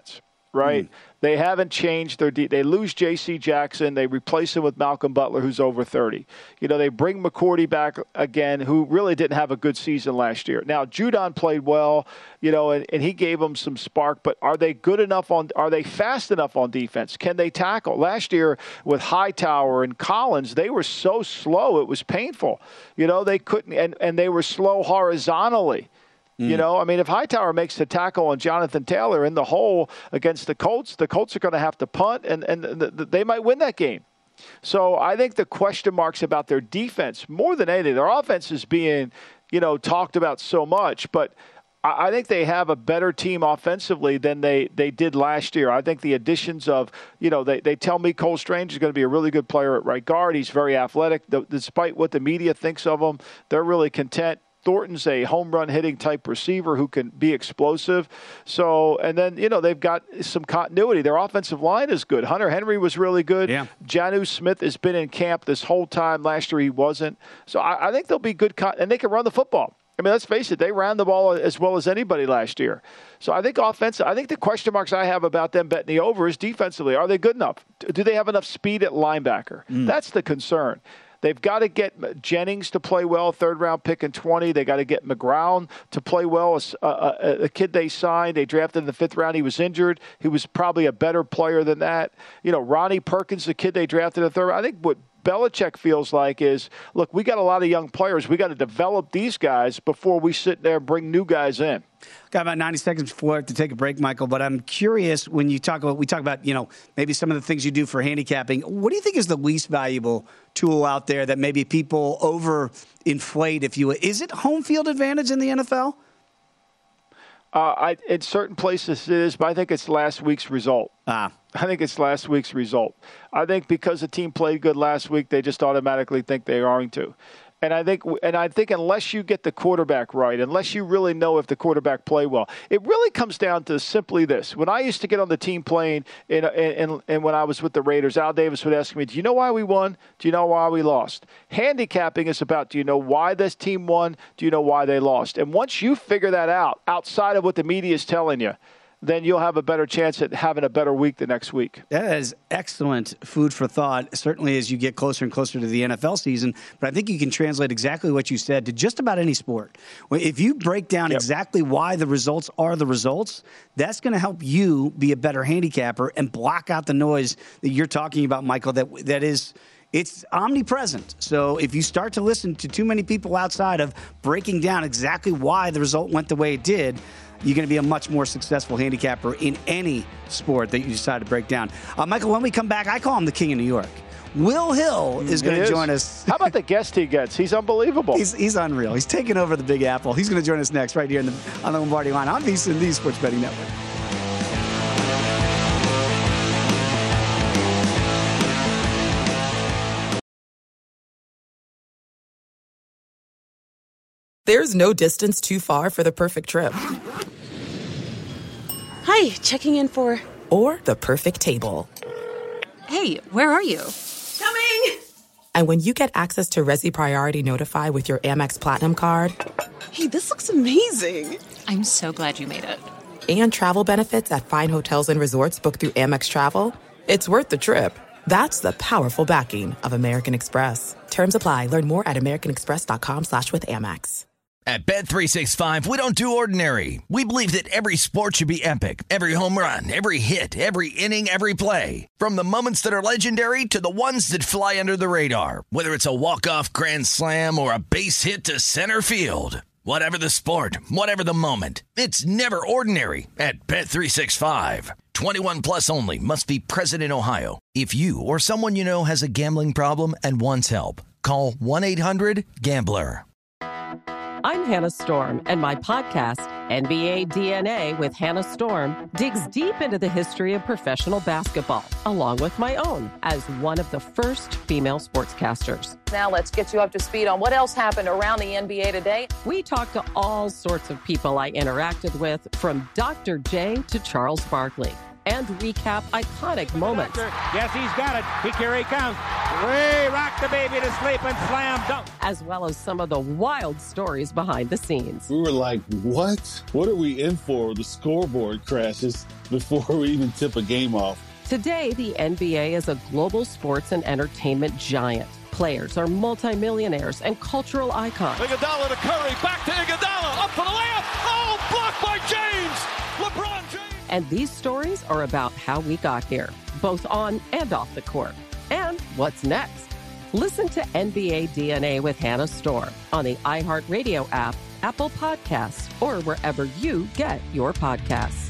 right? Mm. They haven't changed their de- – they lose J C Jackson. They replace him with Malcolm Butler, who's over thirty. You know, they bring McCourty back again, who really didn't have a good season last year. Now, Judon played well, you know, and, and he gave them some spark. But are they good enough on – are they fast enough on defense? Can they tackle? Last year with Hightower and Collins, they were so slow it was painful. You know, they couldn't – and and they were slow horizontally. You know, I mean, if Hightower makes the tackle on Jonathan Taylor in the hole against the Colts, the Colts are going to have to punt, and, and the, the, they might win that game. So I think the question marks about their defense, more than anything, their offense is being, you know, talked about so much, but I, I think they have a better team offensively than they, they did last year. I think the additions of, you know, they, they tell me Cole Strange is going to be a really good player at right guard. He's very athletic. The, despite what the media thinks of him, they're really content. Thornton's a home run hitting type receiver who can be explosive. So, and then, you know, they've got some continuity. Their offensive line is good. Hunter Henry was really good. Yeah. Jonnu Smith has been in camp this whole time. Last year he wasn't. So I, I think they'll be good. Con- and they can run the football. I mean, let's face it, they ran the ball as well as anybody last year. So I think offensive, I think the question marks I have about them betting the over is defensively. Are they good enough? Do they have enough speed at linebacker? Mm. That's the concern. They've got to get Jennings to play well, third-round pick in twenty. They got to get McGrown to play well. A, a, a kid they signed, they drafted in the fifth round. He was injured. He was probably a better player than that. You know, Ronnie Perkins, the kid they drafted in the third round. I think what Belichick feels like is, look, we got a lot of young players. We got to develop these guys before we sit there and bring new guys in. Got about ninety seconds before I have to take a break, Michael, but I'm curious when you talk about, we talk about, you know, maybe some of the things you do for handicapping. What do you think is the least valuable tool out there that maybe people overinflate, if you will? Is it home field advantage in the N F L? Uh, I, in certain places it is, but I think it's last week's result. Ah. I think it's last week's result. I think because the team played good last week, they just automatically think they are going to. And I think, and I think unless you get the quarterback right, unless you really know if the quarterback played well, it really comes down to simply this. When I used to get on the team plane, and and and when I was with the Raiders, Al Davis would ask me, "Do you know why we won? Do you know why we lost?" Handicapping is about, do you know why this team won? Do you know why they lost? And once you figure that out, outside of what the media is telling you, then you'll have a better chance at having a better week the next week. That is excellent food for thought, certainly as you get closer and closer to the N F L season. But I think you can translate exactly what you said to just about any sport. If you break down yep. exactly why the results are the results, that's going to help you be a better handicapper and block out the noise that you're talking about, Michael, that that is – it's omnipresent. So if you start to listen to too many people outside of breaking down exactly why the result went the way it did, you're going to be a much more successful handicapper in any sport that you decide to break down. Uh, Michael, when we come back, I call him the King of New York. Will Hill is going to join us. How about the guest he gets? He's unbelievable. He's, he's unreal. He's taking over the Big Apple. He's going to join us next right here in the, on the Lombardi Line on VSiN, the Sports Betting Network. There's no distance too far for the perfect trip. Hi, checking in for... Or the perfect table. Hey, where are you? Coming! And when you get access to Resi Priority Notify with your Amex Platinum card... Hey, this looks amazing! I'm so glad you made it. And travel benefits at fine hotels and resorts booked through Amex Travel, it's worth the trip. That's the powerful backing of American Express. Terms apply. Learn more at americanexpress.com slash with Amex. At Bet three sixty-five, we don't do ordinary. We believe that every sport should be epic. Every home run, every hit, every inning, every play. From the moments that are legendary to the ones that fly under the radar. Whether it's a walk-off grand slam or a base hit to center field. Whatever the sport, whatever the moment. It's never ordinary at Bet three sixty-five. twenty-one plus only. Must be present in Ohio. If you or someone you know has a gambling problem and wants help, call one eight hundred gambler. I'm Hannah Storm, and my podcast, N B A D N A with Hannah Storm, digs deep into the history of professional basketball, along with my own, as one of the first female sportscasters. Now let's get you up to speed on what else happened around the N B A today. We talked to all sorts of people I interacted with, from Doctor J to Charles Barkley. and recap iconic moments. Yes, he's got it. He, here he comes. Way rock the baby to sleep and slam dunk. As well as some of the wild stories behind the scenes. We were like, what? What are we in for? The scoreboard crashes before we even tip a game off. Today, the N B A is a global sports and entertainment giant. Players are multimillionaires and cultural icons. Iguodala to Curry, back to Iguodala, up for the layup. Oh, blocked by James. LeBron James. And these stories are about how we got here, both on and off the court. And what's next? Listen to N B A D N A with Hannah Storm on the iHeartRadio app, Apple Podcasts, or wherever you get your podcasts.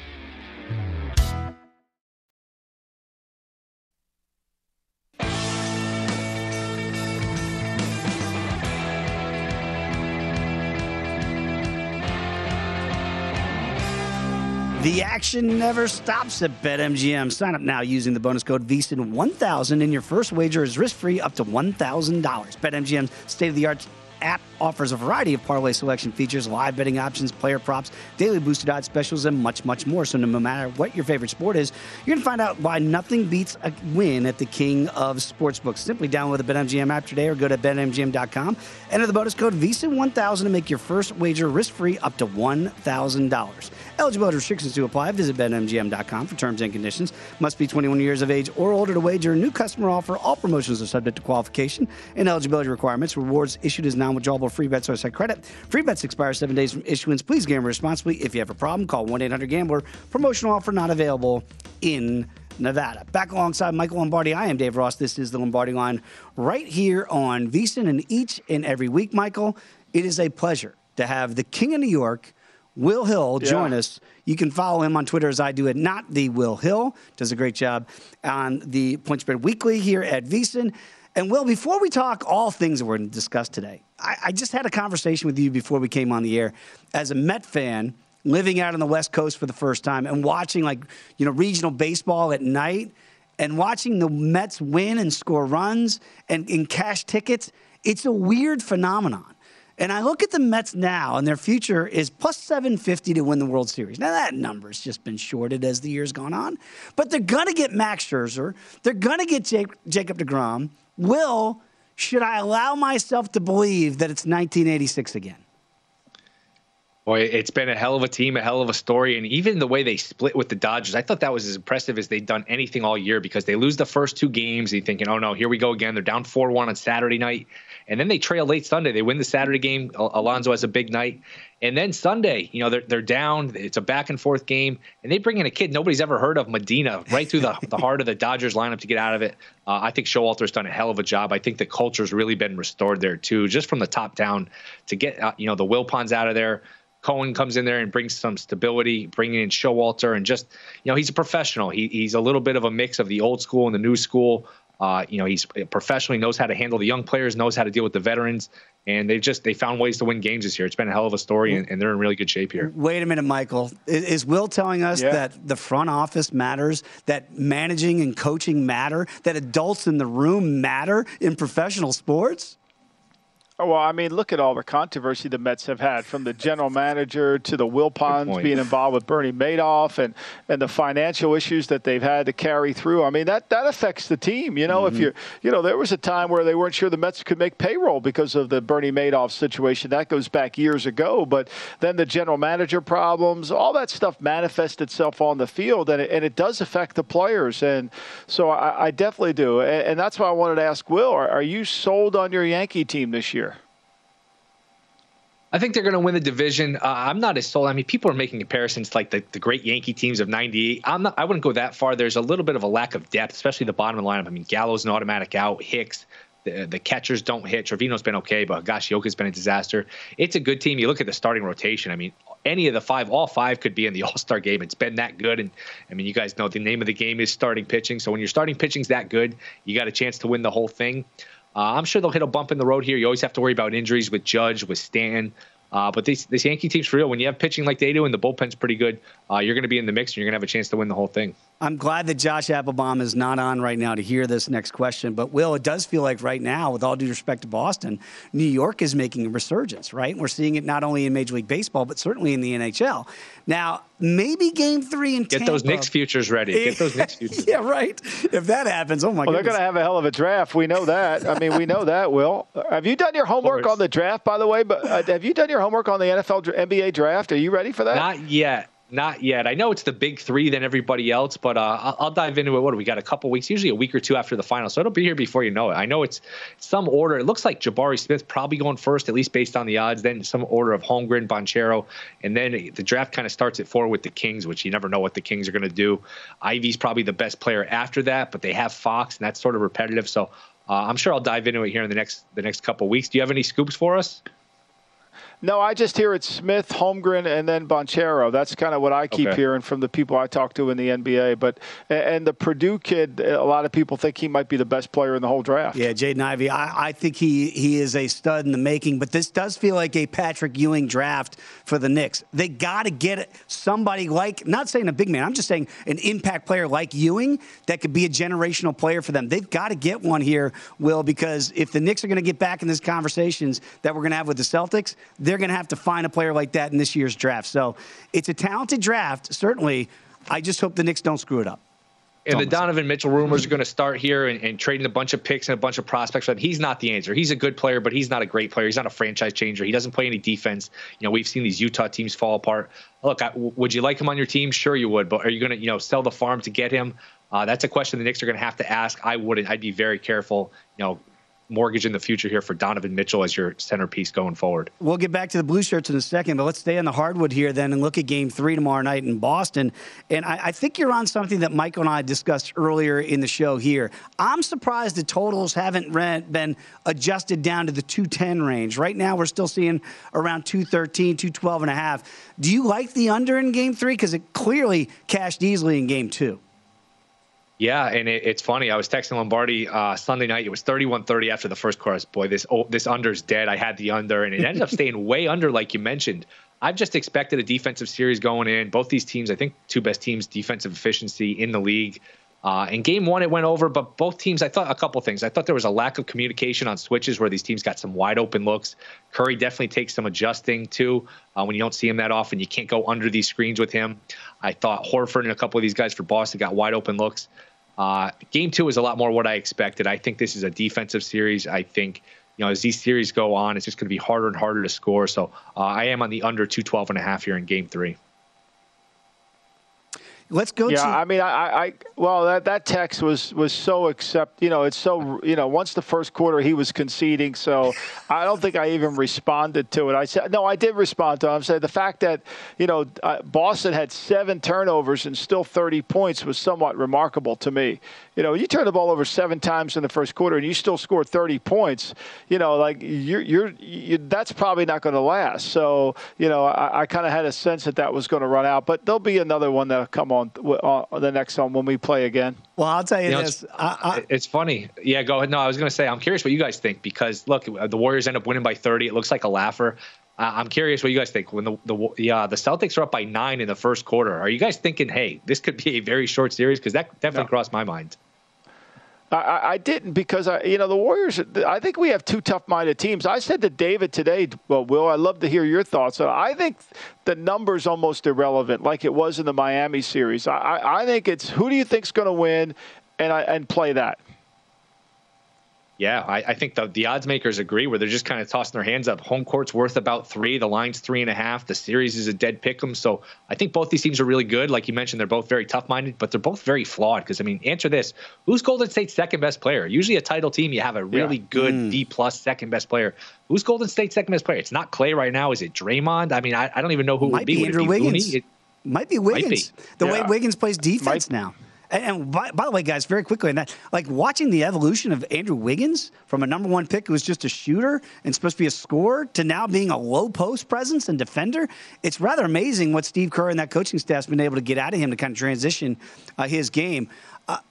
The action never stops at BetMGM. Sign up now using the bonus code V S I N one thousand, and your first wager is risk-free up to one thousand dollars. BetMGM's state-of-the-art app offers a variety of parlay selection features, live betting options, player props, daily boosted odds specials, and much, much more. So no matter what your favorite sport is, you're going to find out why nothing beats a win at the king of sportsbooks. Simply download the BetMGM app today or go to Bet M G M dot com. Enter the bonus code V S I N one thousand to make your first wager risk-free up to one thousand dollars. Eligibility restrictions to apply. Visit Bet M G M dot com for terms and conditions. Must be twenty-one years of age or older to wager. New customer offer. All promotions are subject to qualification and eligibility requirements. Rewards issued as non-withdrawable free bets or site credit. Free bets expire seven days from issuance. Please gamble responsibly. If you have a problem, call one eight hundred gambler. Promotional offer not available in Nevada. Back alongside Michael Lombardi, I am Dave Ross. This is the Lombardi Line right here on V S I N, and each and every week, Michael, it is a pleasure to have the King of New York, Will Hill, join yeah. us. You can follow him on Twitter as I do it, not the Will Hill. Does a great job on the Point Spread Weekly here at V S I N. And, Will, before we talk all things that we're going to discuss today, I, I just had a conversation with you before we came on the air. As a Met fan, living out on the West Coast for the first time and watching, like, you know, regional baseball at night and watching the Mets win and score runs and, and cash tickets, it's a weird phenomenon. And I look at the Mets now, and their future is plus seven fifty to win the World Series. Now, that number's just been shorted as the year's gone on. But they're going to get Max Scherzer. They're going to get Jake, Jacob deGrom. Will, should I allow myself to believe that it's nineteen eighty-six again? Boy, it's been a hell of a team, a hell of a story. And even the way they split with the Dodgers, I thought that was as impressive as they'd done anything all year, because they lose the first two games. You're thinking, oh, no, here we go again. They're down four one on Saturday night. And then they trail late Sunday. They win the Saturday game. Alonso has a big night. And then Sunday, you know, they're they're down. It's a back and forth game. And they bring in a kid nobody's ever heard of, Medina, right through the, the heart of the Dodgers lineup to get out of it. Uh, I think Showalter's done a hell of a job. I think the culture's really been restored there, too, just from the top down to get, uh, you know, the Wilpons out of there. Cohen comes in there and brings some stability, bringing in Showalter. And just, you know, he's a professional. He, he's a little bit of a mix of the old school and the new school. Uh, you know, he's professionally knows how to handle the young players, knows how to deal with the veterans, and they've just they found ways to win games this year. It's been a hell of a story, and, and they're in really good shape here. Wait a minute, Michael. Is, is Will telling us yeah. that the front office matters, that managing and coaching matter, that adults in the room matter in professional sports? Oh, well, I mean, look at all the controversy the Mets have had, from the general manager to the Wilpons being involved with Bernie Madoff and, and the financial issues that they've had to carry through. I mean, that, that affects the team. You know, mm-hmm. if you're, you know, there was a time where they weren't sure the Mets could make payroll because of the Bernie Madoff situation. That goes back years ago. But then the general manager problems, all that stuff manifests itself on the field, and it, and it does affect the players. And so I, I definitely do. And, and that's why I wanted to ask Will, are, are you sold on your Yankee team this year? I think they're going to win the division. Uh, I'm not as sold. I mean, people are making comparisons like the, the great Yankee teams of ninety-eight. I'm not. I wouldn't go that far. There's a little bit of a lack of depth, especially the bottom of the lineup. I mean, Gallo's an automatic out. Hicks, the, the catchers don't hit. Trevino's been okay, but Higashioka's been a disaster. It's a good team. You look at the starting rotation. I mean, any of the five, all five could be in the All-Star game. It's been that good. And, I mean, you guys know the name of the game is starting pitching. So when your starting pitching's that good, you got a chance to win the whole thing. Uh, I'm sure they'll hit a bump in the road here. You always have to worry about injuries with Judge, with Stanton. Uh, but this, this Yankee team's for real. When you have pitching like they do and the bullpen's pretty good, uh, you're going to be in the mix and you're going to have a chance to win the whole thing. I'm glad that Josh Applebaum is not on right now to hear this next question. But, Will, it does feel like right now, with all due respect to Boston, New York is making a resurgence, right? We're seeing it not only in Major League Baseball, but certainly in the N H L. Now, maybe game three in Get Tampa. those Knicks futures ready. Get those Knicks futures Yeah, right. If that happens, oh, my well, goodness. They're going to have a hell of a draft. We know that. I mean, we know that, Will. Have you done your homework on the draft, by the way? But uh, have you done your homework on the N F L, N B A draft? Are you ready for that? Not yet. Not yet. I know it's the big three than everybody else, but uh, I'll, I'll dive into it. What do we got? A couple weeks, usually a week or two after the final. So it'll be here before you know it. I know it's some order. It looks like Jabari Smith probably going first, at least based on the odds. Then some order of Holmgren, Banchero. And then the draft kind of starts at four with the Kings, which you never know what the Kings are going to do. Ivy's probably the best player after that, but they have Fox, and that's sort of repetitive. So uh, I'm sure I'll dive into it here in the next the next couple weeks. Do you have any scoops for us? No, I just hear it's Smith, Holmgren, and then Banchero. That's kind of what I keep okay. hearing from the people I talk to in the N B A. But and the Purdue kid, a lot of people think he might be the best player in the whole draft. Yeah, Jaden Ivey. I, I think he he is a stud in the making. But this does feel like a Patrick Ewing draft for the Knicks. They got to get somebody like, not saying a big man, I'm just saying an impact player like Ewing that could be a generational player for them. They've got to get one here, Will, because if the Knicks are going to get back in these conversations that we're going to have with the Celtics, they're going to have to find a player like that in this year's draft. So it's a talented draft, certainly. I just hope the Knicks don't screw it up. And the Donovan Mitchell rumors are going to start here and, and trading a bunch of picks and a bunch of prospects. But he's not the answer. He's a good player, but he's not a great player. He's not a franchise changer. He doesn't play any defense. You know, we've seen these Utah teams fall apart. Look, I, would you like him on your team? Sure you would. But are you going to, you know, sell the farm to get him? Uh, that's a question the Knicks are going to have to ask. I wouldn't. I'd be very careful, you know, mortgage in the future here for Donovan Mitchell as your centerpiece going forward. We'll get back to the blue shirts in a second, but let's stay on the hardwood here then and look at game three tomorrow night in Boston. And I, I think you're on something that Michael and I discussed earlier in the show here. I'm surprised the totals haven't been adjusted down to the two ten range. Right now we're still seeing around two thirteen, two twelve and a half. Do you like the under in game three? Because it clearly cashed easily in game two. Yeah, and it, it's funny. I was texting Lombardi uh, Sunday night. It was thirty-one thirty after the first chorus. Boy, this oh, this under's dead. I had the under, and it ended up staying way under, like you mentioned. I've just expected a defensive series going in. Both these teams, I think, two best teams, defensive efficiency in the league. Uh, in game one, it went over, but both teams, I thought a couple things. I thought there was a lack of communication on switches where these teams got some wide open looks. Curry definitely takes some adjusting, too, uh, when you don't see him that often. You can't go under these screens with him. I thought Horford and a couple of these guys for Boston got wide open looks. Uh, game two is a lot more what I expected. I think this is a defensive series. I think, you know, as these series go on, it's just going to be harder and harder to score. So uh, I am on the under two twelve and a half here in game three. Let's go yeah, to. Yeah, I mean, I, I well, that, that text was, was so accept. You know, it's so, you know, once the first quarter he was conceding. So I don't think I even responded to it. I said, no, I did respond to him. I said the fact that, you know, uh, Boston had seven turnovers and still thirty points was somewhat remarkable to me. You know, you turn the ball over seven times in the first quarter and you still score thirty points, you know, like you're, you're, you, that's probably not going to last. So, you know, I, I kind of had a sense that that was going to run out, but there'll be another one that'll come on. On the next one when we play again. Well, I'll tell you, you this. Know, it's, I, I, it's funny. Yeah, go ahead. No, I was going to say, I'm curious what you guys think because, look, the Warriors end up winning by thirty. It looks like a laugher. Uh, I'm curious what you guys think. When the the, the, uh, the Celtics are up by nine in the first quarter, are you guys thinking, hey, this could be a very short series? Because that definitely no. crossed my mind. I, I didn't because, I, you know, the Warriors, I think we have two tough-minded teams. I said to David today, well, Will, I'd love to hear your thoughts. I think the number's almost irrelevant like it was in the Miami series. I, I think it's who do you think's going to win and, I, and play that. Yeah, I, I think the, the odds makers agree where they're just kind of tossing their hands up. Home court's worth about three. The line's three and a half. The series is a dead pick 'em. So I think both these teams are really good. Like you mentioned, they're both very tough-minded, but they're both very flawed. Because, I mean, answer this. Who's Golden State's second-best player? Usually a title team, you have a really yeah. good mm. B-plus second-best player. Who's Golden State's second-best player? It's not Clay right now. Is it Draymond? I mean, I, I don't even know who it would be. Be Andrew would it be Wiggins. It might be Wiggins. Might be. The yeah. way Wiggins plays defense might. now. And by, by the way, guys, very quickly, and that, like watching the evolution of Andrew Wiggins from a number one pick who was just a shooter and supposed to be a scorer to now being a low post presence and defender, it's rather amazing what Steve Kerr and that coaching staff's been able to get out of him to kind of transition uh, his game. Uh,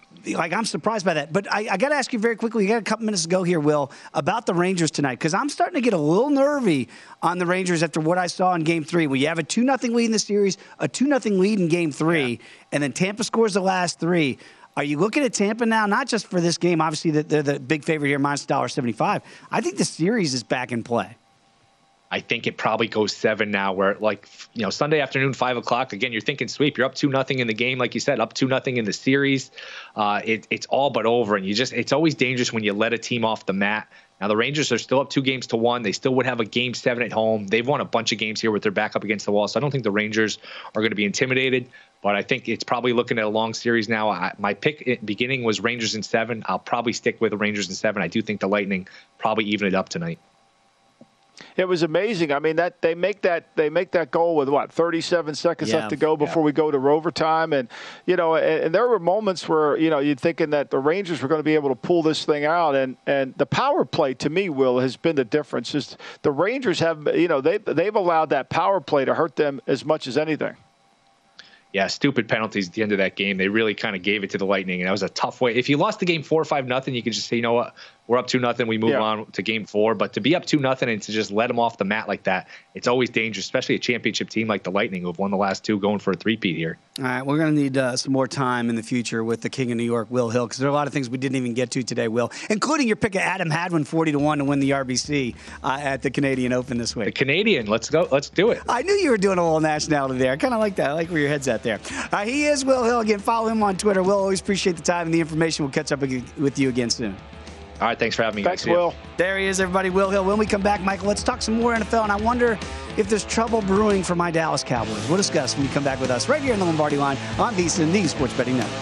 like, I'm surprised by that. But I, I got to ask you very quickly, you got a couple minutes to go here, Will, about the Rangers tonight, because I'm starting to get a little nervy on the Rangers after what I saw in Game three, where you have a two nothing lead in the series, a two nothing lead in Game three, yeah. and then Tampa scores the last three. Are you looking at Tampa now, not just for this game, obviously they're the big favorite here, minus one seventy-five. I think the series is back in play. I think it probably goes seven now, where, like, you know, Sunday afternoon, five o'clock, again, you're thinking sweep. You're up two nothing in the game, like you said, up two nothing in the series. Uh, it, it's all but over, and you just it's always dangerous when you let a team off the mat. Now, the Rangers are still up two games to one. They still would have a game seven at home. They've won a bunch of games here with their back up against the wall, so I don't think the Rangers are going to be intimidated. But I think it's probably looking at a long series now. I, my pick at beginning was Rangers in seven. I'll probably stick with the Rangers in seven. I do think the Lightning probably even it up tonight. It was amazing. I mean, that they make that they make that goal with what thirty-seven seconds yeah, left to go before yeah. we go to overtime, and you know, and, and there were moments where you know you're thinking that the Rangers were going to be able to pull this thing out, and and the power play to me, Will, has been the difference. Is the Rangers have you know they they've allowed that power play to hurt them as much as anything. Yeah, stupid penalties at the end of that game. They really kind of gave it to the Lightning, and that was a tough way. If you lost the game four or five nothing, you could just say, you know what, we're up two nothing. We move yeah. on to game four. But to be up two nothing and to just let them off the mat like that, it's always dangerous, especially a championship team like the Lightning, who have won the last two, going for a three-peat here. All right, we're going to need uh, some more time in the future with the King of New York, Will Hill, because there are a lot of things we didn't even get to today, Will, including your pick of Adam Hadwin, forty to one to win the R B C uh, at the Canadian Open this week. The Canadian, let's go, let's do it. I knew you were doing a little nationality there. I kind of like that. I like where your head's at there. Uh, he is Will Hill. Again, follow him on Twitter. Will, always appreciate the time and the information. We'll catch up with you again soon. All right, thanks for having me. Thanks, Will. There he is, everybody, Will Hill. When we come back, Michael, let's talk some more N F L, and I wonder if there's trouble brewing for my Dallas Cowboys. We'll discuss when you come back with us right here in the Lombardi Line on VSiN, the Sports Betting Network.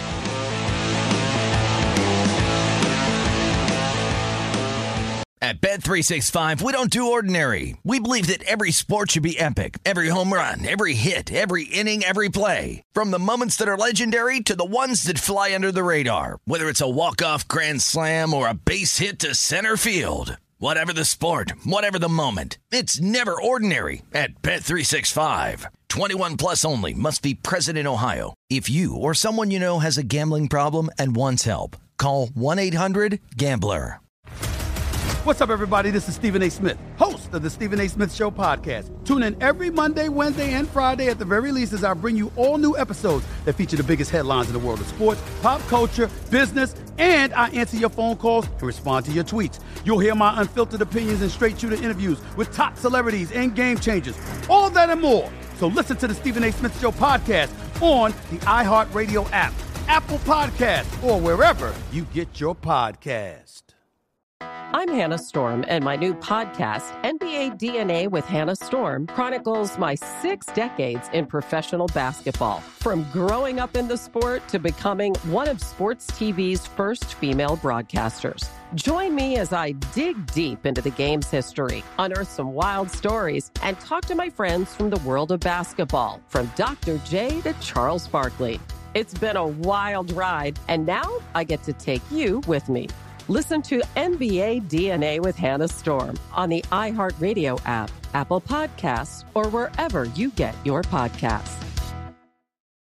At Bet three sixty-five, we don't do ordinary. We believe that every sport should be epic. Every home run, every hit, every inning, every play. From the moments that are legendary to the ones that fly under the radar. Whether it's a walk-off grand slam or a base hit to center field. Whatever the sport, whatever the moment. It's never ordinary at Bet three sixty-five. twenty-one plus only. Must be present in Ohio. If you or someone you know has a gambling problem and wants help, call one eight hundred gambler. What's up, everybody? This is Stephen A. Smith, host of the Stephen A. Smith Show podcast. Tune in every Monday, Wednesday, and Friday at the very least as I bring you all new episodes that feature the biggest headlines in the world of sports, pop culture, business, and I answer your phone calls and respond to your tweets. You'll hear my unfiltered opinions and straight-shooter interviews with top celebrities and game changers. All that and more. So listen to the Stephen A. Smith Show podcast on the iHeartRadio app, Apple Podcasts, or wherever you get your podcast. I'm Hannah Storm, and my new podcast, N B A D N A with Hannah Storm, chronicles my six decades in professional basketball. From growing up in the sport to becoming one of sports T V's first female broadcasters. Join me as I dig deep into the game's history, unearth some wild stories, and talk to my friends from the world of basketball, from Doctor J to Charles Barkley. It's been a wild ride, and now I get to take you with me. Listen to N B A D N A with Hannah Storm on the iHeartRadio app, Apple Podcasts, or wherever you get your podcasts.